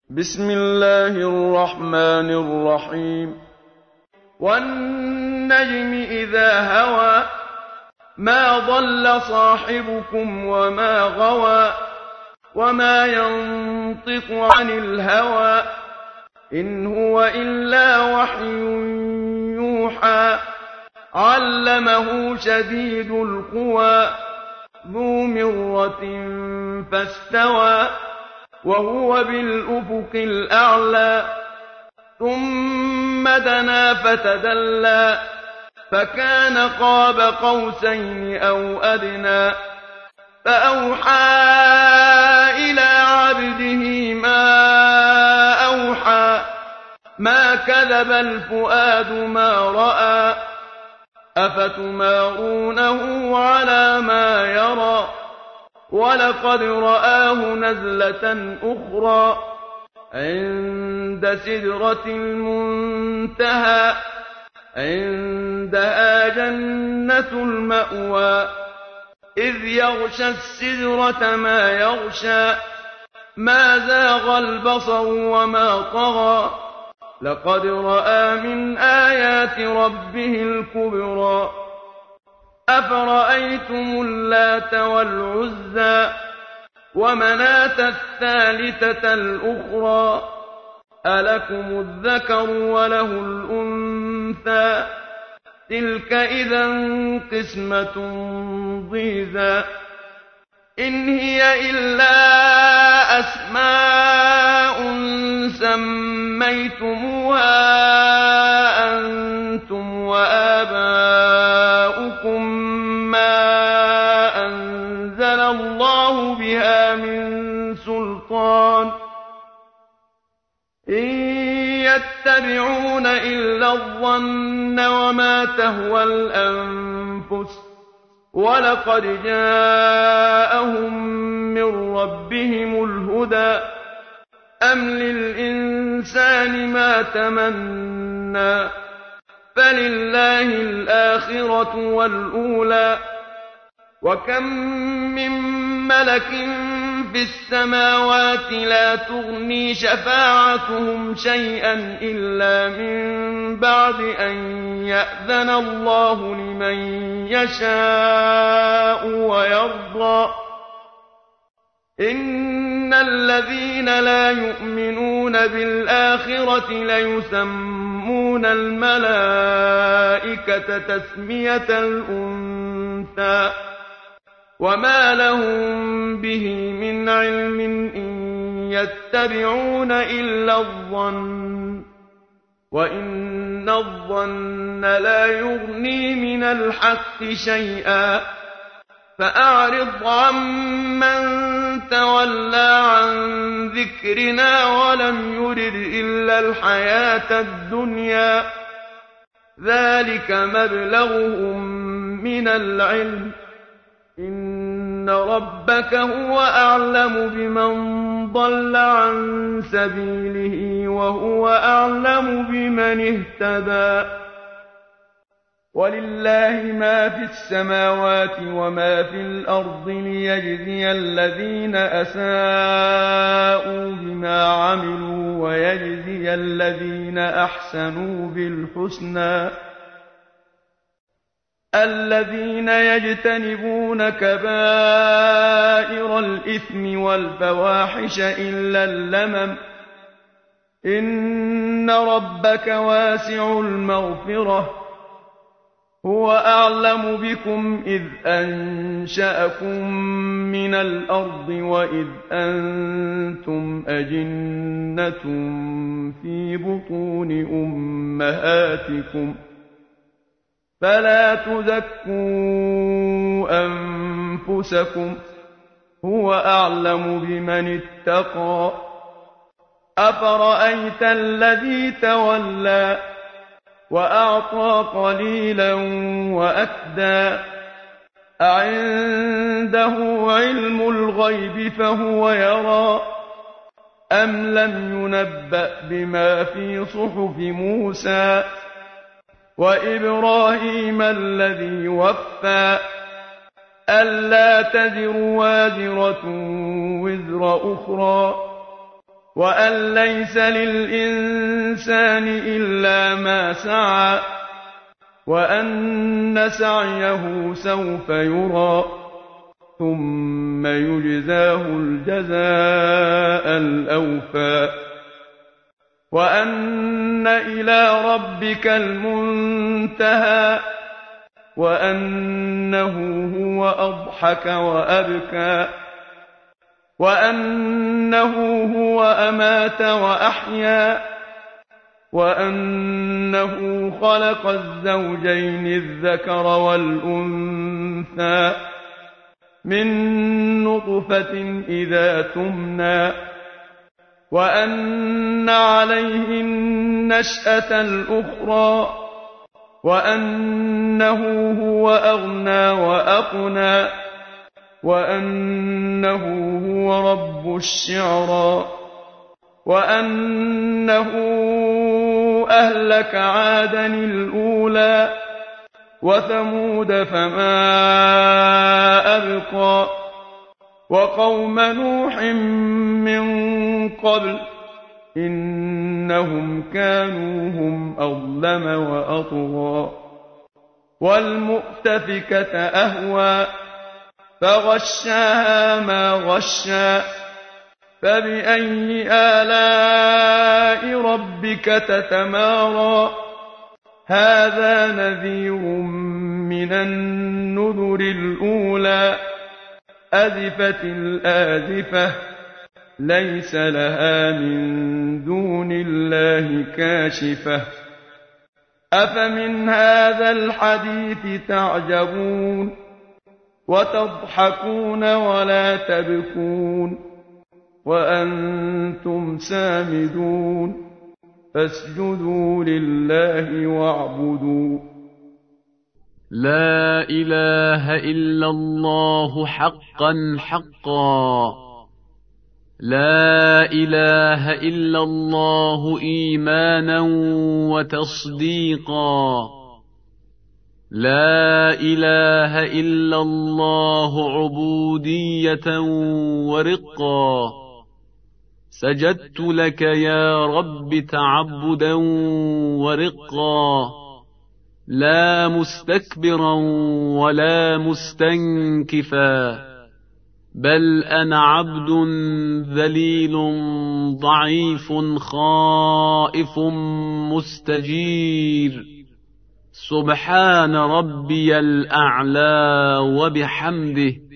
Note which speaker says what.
Speaker 1: بسم الله الرحمن الرحيم والنجم إذا هوى ما ضل صاحبكم وما غوى وما ينطق عن الهوى إن هو إلا وحي يوحى علمه شديد القوى ذو مرة فاستوى وهو بالأفق الأعلى ثم دنا فتدلى فكان قاب قوسين أو أدنى فأوحى إلى عبده ما أوحى ما كذب الفؤاد ما رأى أفتمارونه على ما يرى ولقد رآه نزلة أخرى عند سدرة المنتهى عندها جنة المأوى إذ يغشى السدرة ما يغشى ما زاغ البصر وما طغى لقد رأى من آيات ربه الكبرى أفرأيتم اللات والعزى ومناة الثالثة الأخرى ألكم الذكر وله الأنثى تلك إذا قسمة ضيزى إن هي إلا أسماء سميتموها أنتم وآباؤكم ما أنزل الله بها من سلطان إن يتبعون إلا الظن وما تهوى الأنفس ولقد جاءهم من ربهم الهدى أم للإنسان ما تمنى فلله الآخرة والأولى وكم من ملك في السماوات لا تغني شفاعتهم شيئا إلا من بعد أن يأذن الله لمن يشاء ويرضى إن الذين لا يؤمنون بالآخرة ليسمون الملائكة تسمية الأنثى وما لهم به من علم إن يتبعون إلا الظن وإن الظن لا يغني من الحق شيئا فأعرض عمن تولى عن ذكرنا ولم يرد إلا الحياة الدنيا ذلك مبلغهم من العلم إن ربك هو أعلم بمن ضل عن سبيله وهو أعلم بمن اهتدى ولله ما في السماوات وما في الأرض ليجزي الذين أساءوا بما عملوا ويجزي الذين أحسنوا بالحسنى الذين يجتنبون كبائر الإثم والفواحش إلا اللمم إن ربك واسع المغفرة هو أعلم بكم إذ أنشأكم من الأرض وإذ أنتم أجنة في بطون أمهاتكم فلا تزكوا أنفسكم هو أعلم بمن اتقى أفرأيت الذي تولى وأعطى قليلا وأكدى أعنده علم الغيب فهو يرى أم لم ينبأ بما في صحف موسى وإبراهيم الذي وفى ألا تزر وازرة وزر أخرى وأن ليس للإنسان إلا ما سعى وأن سعيه سوف يرى ثم يجزاه الجزاء الأوفى وأن إلى ربك المنتهى وأنه هو أضحك وأبكى وأنه هو أمات وأحيا وأنه خلق الزوجين الذكر والأنثى من نطفة إذا تمنى وأن عليه النشأة الأخرى وأنه هو أغنى وأقنى وأنه هو رب الشعرى وأنه أهلك عادا الأولى وثمود فما أبقى وقوم نوح من قبل إنهم كانوا هم أظلم وأطغى والمؤتفكة أهوى فغشاها ما غشى فبأي آلاء ربك تتمارى هذا نذير من النذر الأولى أزفت الآزفة ليس لها من دون الله كاشفة أفمن هذا الحديث تعجبون وتضحكون ولا تبكون وأنتم سامدون فاسجدوا لله واعبدوا
Speaker 2: لا إله إلا الله حقا حقا لا إله إلا الله إيمانا وتصديقا لا إله إلا الله عبودية ورقا سجدت لك يا رب تعبدا ورقا لا مستكبرا ولا مستنكفا بل أنا عبد ذليل ضعيف خائف مستجير سبحان ربي الأعلى وبحمده